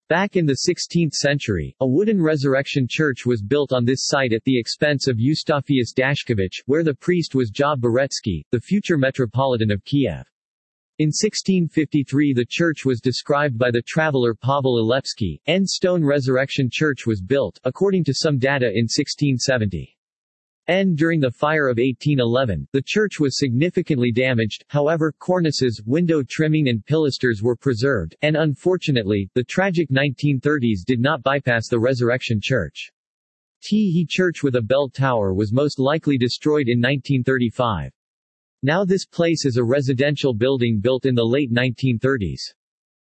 Back in the 16th century, a wooden resurrection church was built on this site at the expense of Eustafius Dashkevich, where the priest was Ja Beretsky, the future Metropolitan of Kiev. In 1653 the church was described by the traveler Pavel Ilepsky. N stone resurrection church was built, according to some data, in 1670. During the fire of 1811, the church was significantly damaged, however, cornices, window trimming and pilasters were preserved, and unfortunately, the tragic 1930s did not bypass the Resurrection Church. He church with a bell tower was most likely destroyed in 1935. Now this place is a residential building built in the late 1930s.